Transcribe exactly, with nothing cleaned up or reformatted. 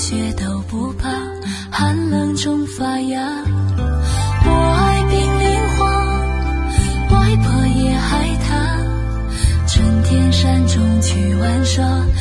雪都不怕，寒冷中发芽。我爱冰凌荒，外婆也爱她，春天山中去玩耍。